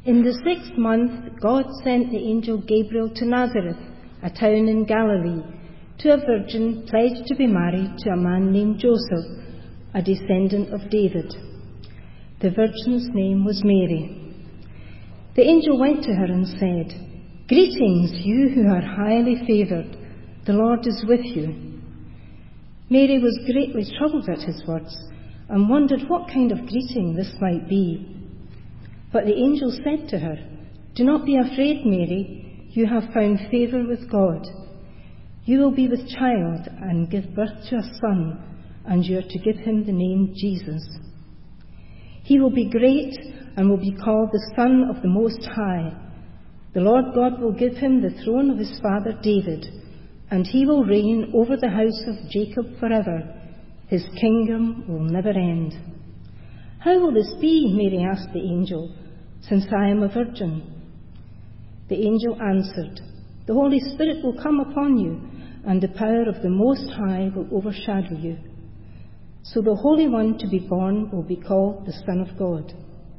In the 6th month, God sent the angel Gabriel to Nazareth, a town in Galilee, to a virgin pledged to be married to a man named Joseph, a descendant of David. The virgin's name was Mary. The angel went to her and said, "Greetings, you who are highly favoured. The Lord is with you." Mary was greatly troubled at his words and wondered what kind of greeting this might be. But the angel said to her, "Do not be afraid, Mary. You have found favour with God. You will be with child and give birth to a son, and you are to give him the name Jesus. He will be great and will be called the Son of the Most High. The Lord God will give him the throne of his father David, and he will reign over the house of Jacob forever. His kingdom will never end." "How will this be?" Mary asked the angel, "since I am a virgin?" The angel answered, "The Holy Spirit will come upon you, and the power of the Most High will overshadow you. So the Holy One to be born will be called the Son of God.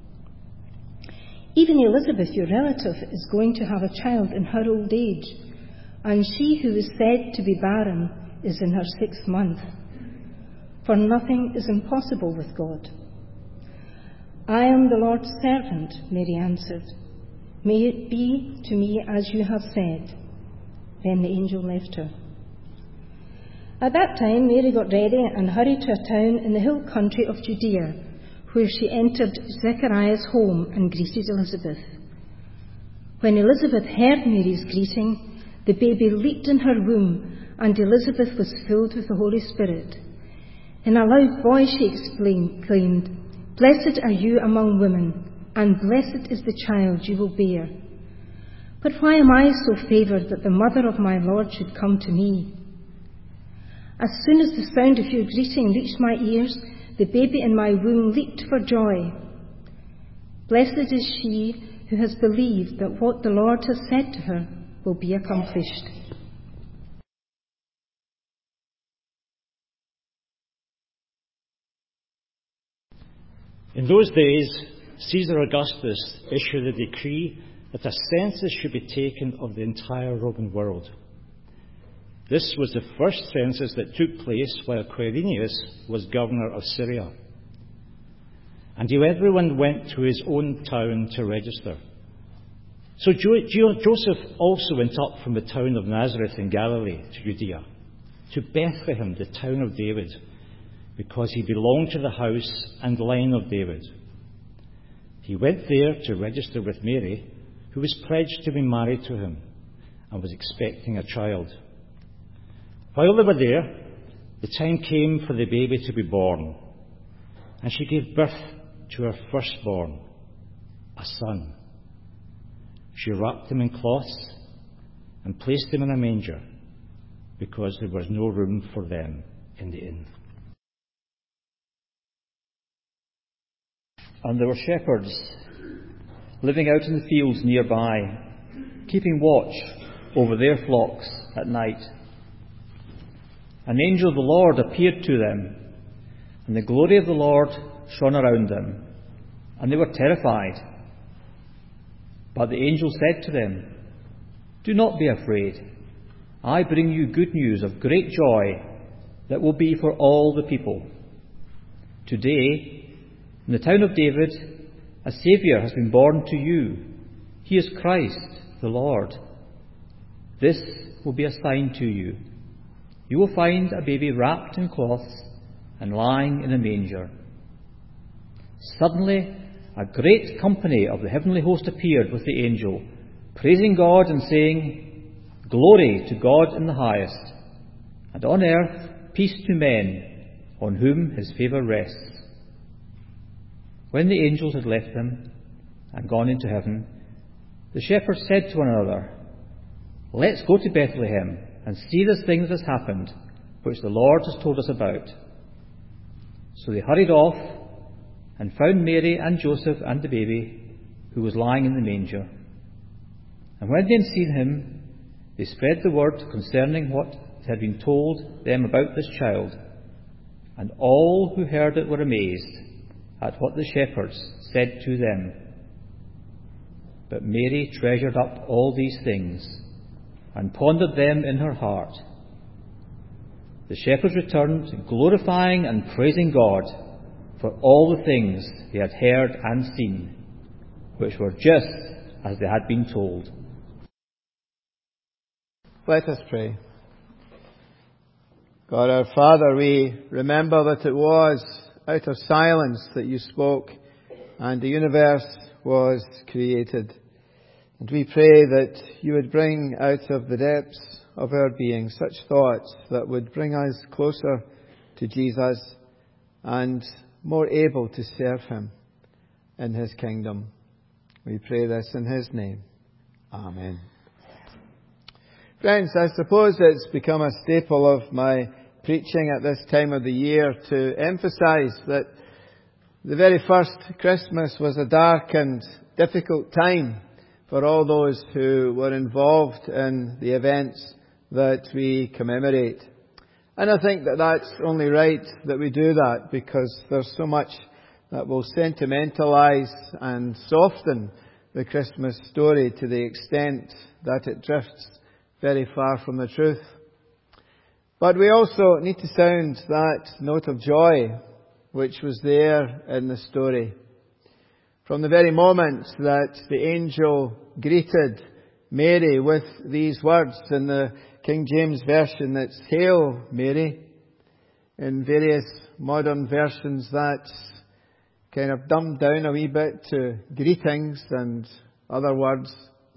Even Elizabeth, your relative, is going to have a child in her old age, and she who is said to be barren is in her 6th month. For nothing is impossible with God." "I am the Lord's servant," Mary answered. "May it be to me as you have said." Then the angel left her. At that time, Mary got ready and hurried to a town in the hill country of Judea, where she entered Zechariah's home and greeted Elizabeth. When Elizabeth heard Mary's greeting, the baby leaped in her womb, and Elizabeth was filled with the Holy Spirit. In a loud voice she exclaimed, "Blessed are you among women, and blessed is the child you will bear. But why am I so favoured that the mother of my Lord should come to me? As soon as the sound of your greeting reached my ears, the baby in my womb leaped for joy. Blessed is she who has believed that what the Lord has said to her will be accomplished." In those days, Caesar Augustus issued a decree that a census should be taken of the entire Roman world. This was the first census that took place while Quirinius was governor of Syria. And everyone went to his own town to register. So Joseph also went up from the town of Nazareth in Galilee to Judea, to Bethlehem, the town of David, because he belonged to the house and line of David. He went there to register with Mary, who was pledged to be married to him and was expecting a child. While they were there, the time came for the baby to be born, and she gave birth to her firstborn, a son. She wrapped him in cloths and placed him in a manger, because there was no room for them in the inn. And there were shepherds living out in the fields nearby, keeping watch over their flocks at night. An angel of the Lord appeared to them, and the glory of the Lord shone around them, and they were terrified. But the angel said to them, "Do not be afraid. I bring you good news of great joy that will be for all the people. Today, in the town of David, a Saviour has been born to you. He is Christ the Lord. This will be a sign to you. You will find a baby wrapped in cloths and lying in a manger." Suddenly, a great company of the heavenly host appeared with the angel, praising God and saying, "Glory to God in the highest, and on earth peace to men on whom his favour rests." When the angels had left them and gone into heaven, the shepherds said to one another, "Let's go to Bethlehem and see this thing that has happened, which the Lord has told us about." So they hurried off and found Mary and Joseph and the baby, who was lying in the manger. And when they had seen him, they spread the word concerning what had been told them about this child. And all who heard it were amazed at what the shepherds said to them. But Mary treasured up all these things and pondered them in her heart. The shepherds returned, glorifying and praising God for all the things they had heard and seen, which were just as they had been told. Let us pray. God our Father, we remember that it was out of silence that you spoke and the universe was created. And we pray that you would bring out of the depths of our being such thoughts that would bring us closer to Jesus and more able to serve him in his kingdom. We pray this in his name. Amen. Friends, I suppose it's become a staple of my preaching at this time of the year to emphasize that the very first Christmas was a dark and difficult time for all those who were involved in the events that we commemorate. And I think that that's only right that we do that, because there's so much that will sentimentalize and soften the Christmas story to the extent that it drifts very far from the truth. But we also need to sound that note of joy which was there in the story. From the very moment that the angel greeted Mary with these words, in the King James Version it's "Hail Mary." In various modern versions that's kind of dumbed down a wee bit to greetings and other words.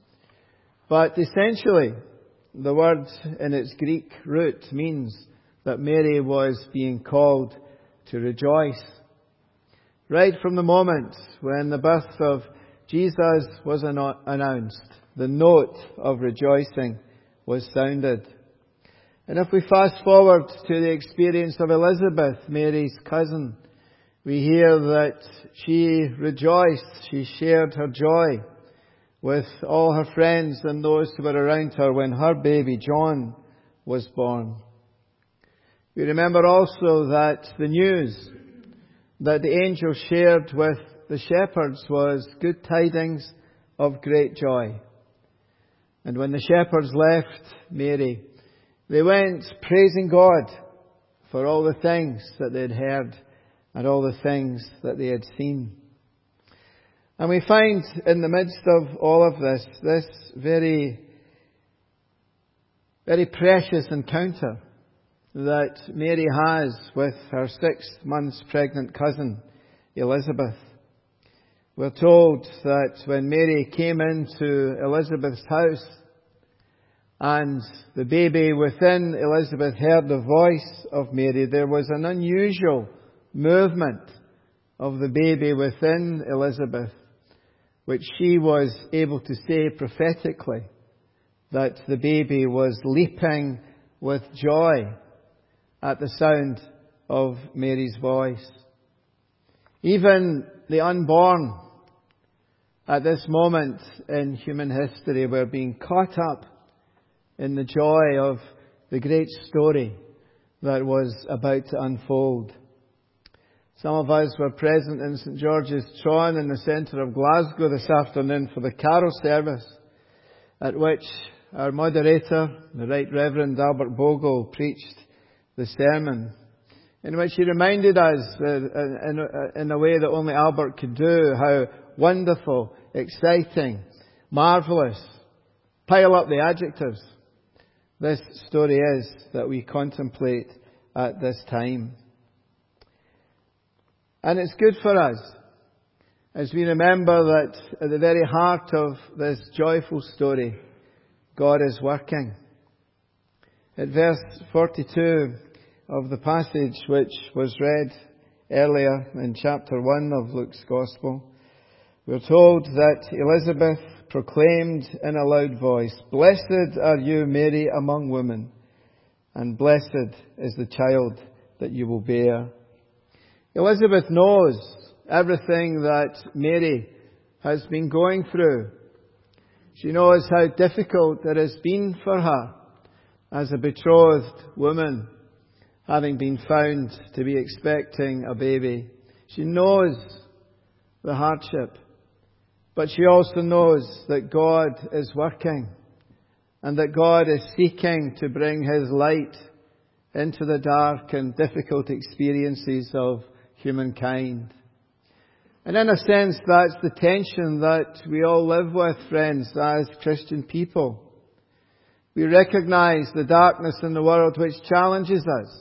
But essentially, the word in its Greek root means that Mary was being called to rejoice. Right from the moment when the birth of Jesus was announced, the note of rejoicing was sounded. And if we fast forward to the experience of Elizabeth, Mary's cousin, we hear that she rejoiced, she shared her joy with all her friends and those who were around her when her baby John was born. We remember also that the news that the angel shared with the shepherds was good tidings of great joy. And when the shepherds left Mary, they went praising God for all the things that they had heard and all the things that they had seen. And we find in the midst of all of this, this very, very precious encounter that Mary has with her 6 months pregnant cousin, Elizabeth. We're told that when Mary came into Elizabeth's house and the baby within Elizabeth heard the voice of Mary, there was an unusual movement of the baby within Elizabeth, which she was able to say prophetically that the baby was leaping with joy at the sound of Mary's voice. Even the unborn at this moment in human history were being caught up in the joy of the great story that was about to unfold. Some of us were present in St George's Tron in the centre of Glasgow this afternoon for the carol service, at which our moderator, the Right Reverend Albert Bogle, preached the sermon, in which he reminded us, in a way that only Albert could do, how wonderful, exciting, marvellous, pile up the adjectives, this story is that we contemplate at this time. And it's good for us as we remember that at the very heart of this joyful story, God is working. At verse 42 of the passage which was read earlier in chapter 1 of Luke's Gospel, we're told that Elizabeth proclaimed in a loud voice, "Blessed are you, Mary, among women, and blessed is the child that you will bear." Elizabeth knows everything that Mary has been going through. She knows how difficult it has been for her as a betrothed woman, having been found to be expecting a baby. She knows the hardship. But she also knows that God is working and that God is seeking to bring His light into the dark and difficult experiences of humankind. And in a sense, that's the tension that we all live with, friends, as Christian people. We recognize the darkness in the world which challenges us.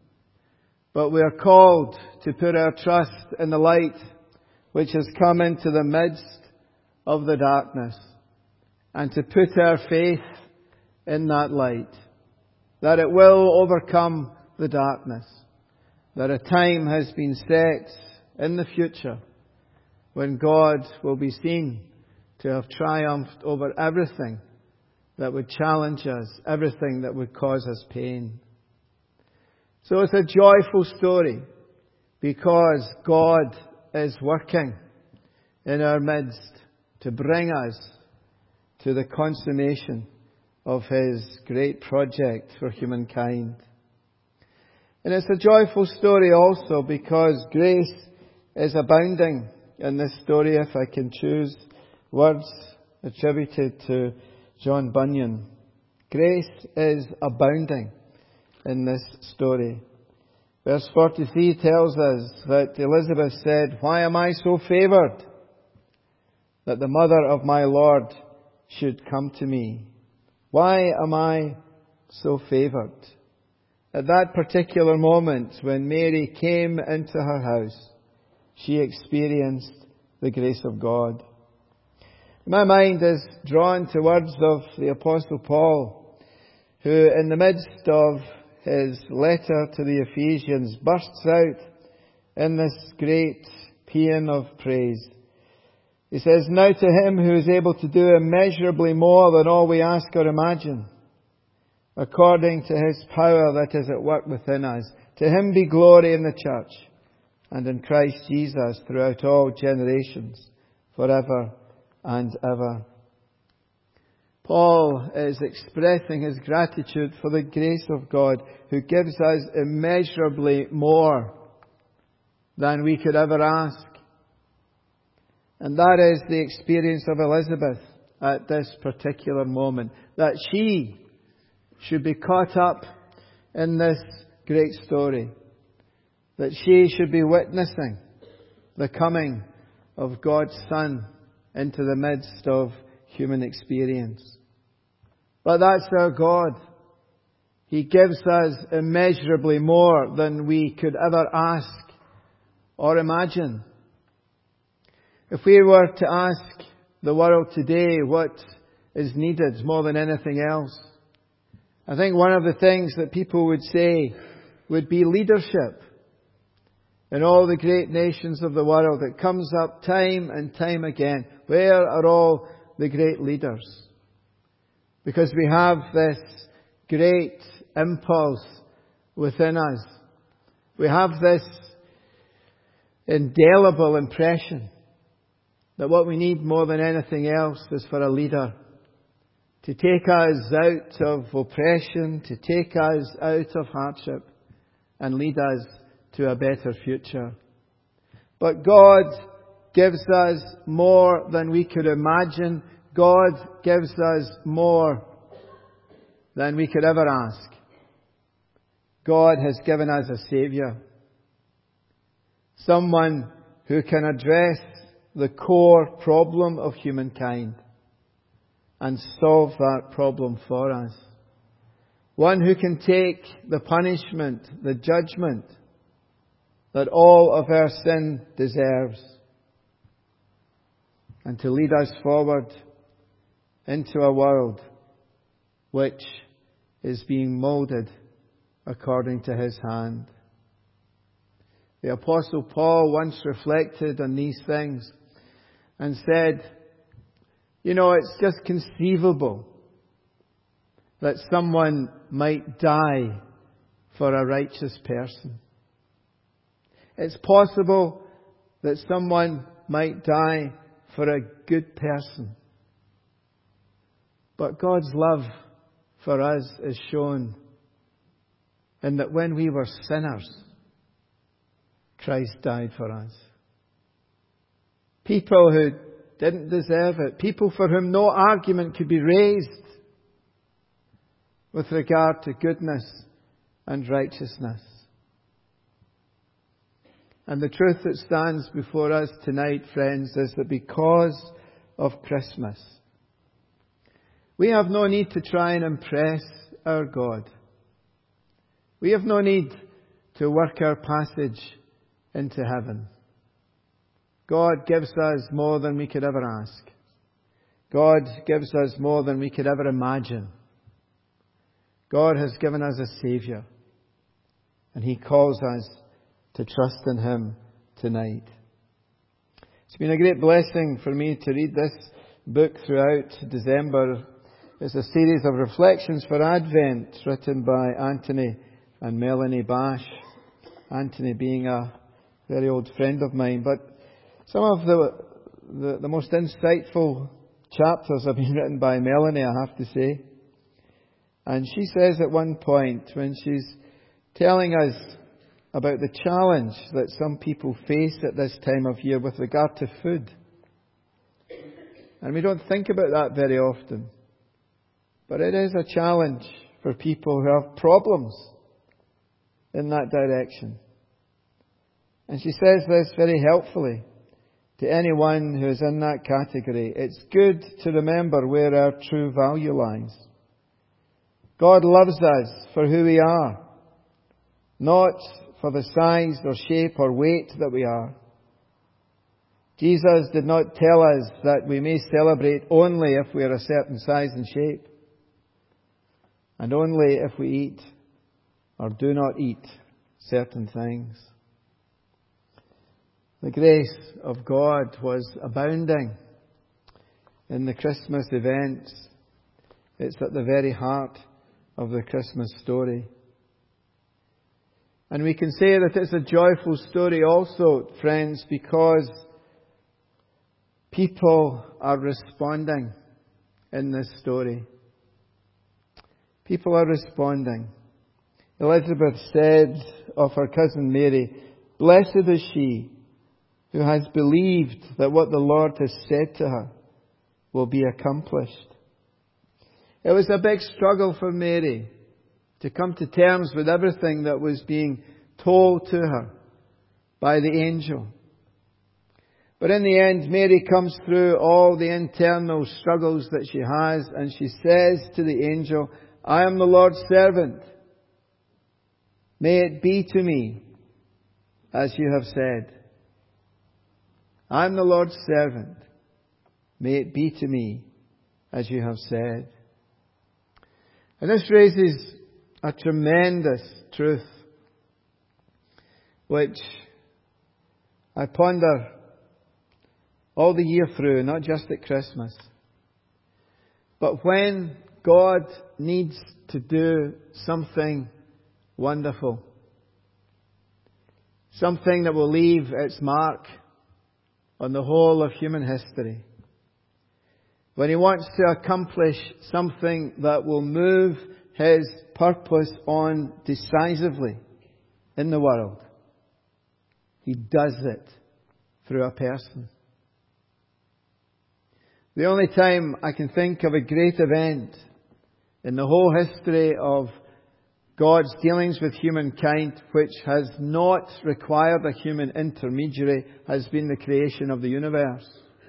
But we are called to put our trust in the light which has come into the midst of the darkness, and to put our faith in that light, that it will overcome the darkness, that a time has been set in the future when God will be seen to have triumphed over everything that would challenge us, everything that would cause us pain. So it's a joyful story because God is working in our midst to bring us to the consummation of His great project for humankind. And it's a joyful story also because grace is abounding in this story, if I can choose words attributed to John Bunyan. Grace is abounding in this story. Verse 43 tells us that Elizabeth said, "Why am I so favoured that the mother of my Lord should come to me? Why am I so favoured?" At that particular moment when Mary came into her house, she experienced the grace of God. My mind is drawn to words of the Apostle Paul, who in the midst of his letter to the Ephesians bursts out in this great paean of praise. He says, "Now to Him who is able to do immeasurably more than all we ask or imagine, according to His power that is at work within us, to Him be glory in the church and in Christ Jesus throughout all generations, forever and ever." Paul is expressing his gratitude for the grace of God who gives us immeasurably more than we could ever ask. And that is the experience of Elizabeth at this particular moment, that she should be caught up in this great story, that she should be witnessing the coming of God's Son into the midst of human experience. But that's our God. He gives us immeasurably more than we could ever ask or imagine. If we were to ask the world today what is needed more than anything else, I think one of the things that people would say would be leadership. In all the great nations of the world, it comes up time and time again. Where are all the great leaders? Because we have this great impulse within us. We have this indelible impression that what we need more than anything else is for a leader to take us out of oppression, to take us out of hardship and lead us to a better future. But God gives us more than we could imagine. God gives us more than we could ever ask. God has given us a Saviour. Someone who can address the core problem of humankind and solve that problem for us. One who can take the punishment, the judgment that all of our sin deserves, and to lead us forward into a world which is being moulded according to His hand. The Apostle Paul once reflected on these things and said, it's just conceivable that someone might die for a righteous person. It's possible that someone might die for a good person. But God's love for us is shown in that when we were sinners, Christ died for us. People who didn't deserve it. People for whom no argument could be raised with regard to goodness and righteousness. And the truth that stands before us tonight, friends, is that because of Christmas, we have no need to try and impress our God. We have no need to work our passage into heaven. God gives us more than we could ever ask. God gives us more than we could ever imagine. God has given us a Saviour, and He calls us to trust in Him tonight. It's been a great blessing for me to read this book throughout December. It's a series of reflections for Advent written by Anthony and Melanie Bash. Anthony being a very old friend of mine, but some of the most insightful chapters have been written by Melanie, I have to say. And she says at one point, when she's telling us about the challenge that some people face at this time of year with regard to food. And we don't think about that very often. But it is a challenge for people who have problems in that direction. And she says this very helpfully to anyone who is in that category. It's good to remember where our true value lies. God loves us for who we are, not for the size or shape or weight that we are. Jesus did not tell us that we may celebrate only if we are a certain size and shape, and only if we eat or do not eat certain things. The grace of God was abounding in the Christmas events. It's at the very heart of the Christmas story. And we can say that it's a joyful story also, friends, because people are responding in this story. People are responding. Elizabeth said of her cousin Mary, "Blessed is she who has believed that what the Lord has said to her will be accomplished." It was a big struggle for Mary to come to terms with everything that was being told to her by the angel. But in the end, Mary comes through all the internal struggles that she has, and she says to the angel, "I am the Lord's servant. May it be to me as you have said." I am the Lord's servant. May it be to me as you have said. And this raises a tremendous truth, which I ponder all the year through, not just at Christmas. But when God needs to do something wonderful, something that will leave its mark on the whole of human history, when He wants to accomplish something that will move His purpose on decisively in the world, He does it through a person. The only time I can think of a great event in the whole history of God's dealings with humankind which has not required a human intermediary has been the creation of the universe.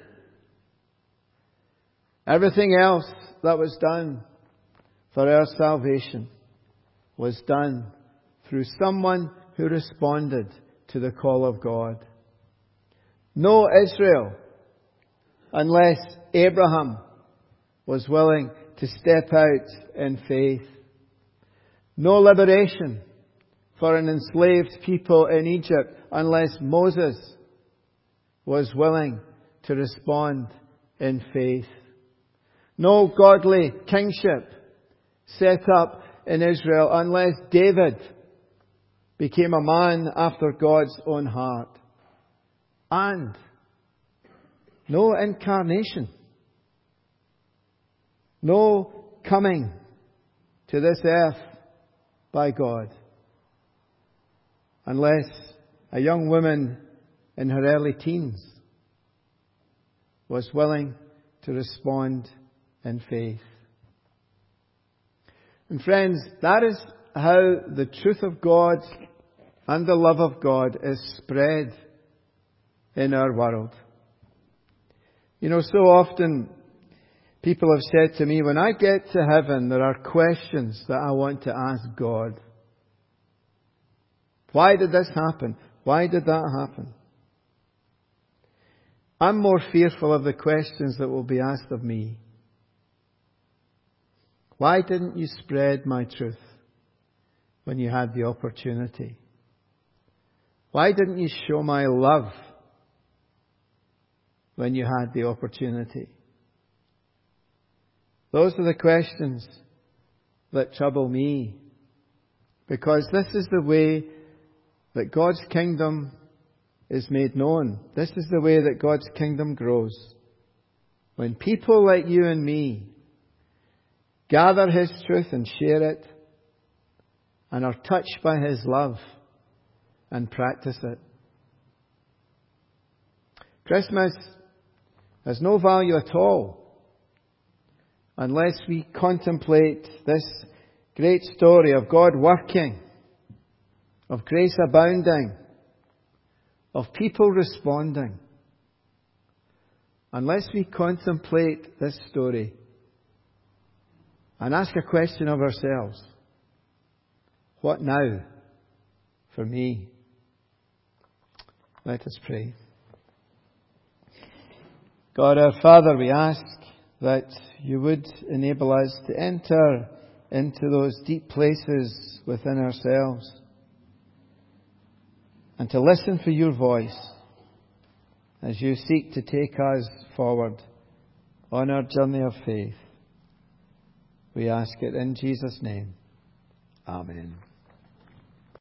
Everything else that was done for our salvation was done through someone who responded to the call of God. No Israel, unless Abraham was willing to step out in faith. No liberation for an enslaved people in Egypt unless Moses was willing to respond in faith. No godly kingship set up in Israel unless David became a man after God's own heart. And no incarnation, no coming to this earth by God, unless a young woman in her early teens was willing to respond in faith. And friends, that is how the truth of God and the love of God is spread in our world. You know, so often people have said to me, when I get to heaven, there are questions that I want to ask God. Why did this happen? Why did that happen? I'm more fearful of the questions that will be asked of me. Why didn't you spread my truth when you had the opportunity? Why didn't you show my love when you had the opportunity? Those are the questions that trouble me, because this is the way that God's kingdom is made known. This is the way that God's kingdom grows. When people like you and me gather His truth and share it, and are touched by His love and practice it. Christmas has no value at all unless we contemplate this great story of God working, of grace abounding, of people responding. Unless we contemplate this story and ask a question of ourselves, what now for me? Let us pray. God our Father, we ask that you would enable us to enter into those deep places within ourselves and to listen for your voice as you seek to take us forward on our journey of faith. We ask it in Jesus' name. Amen.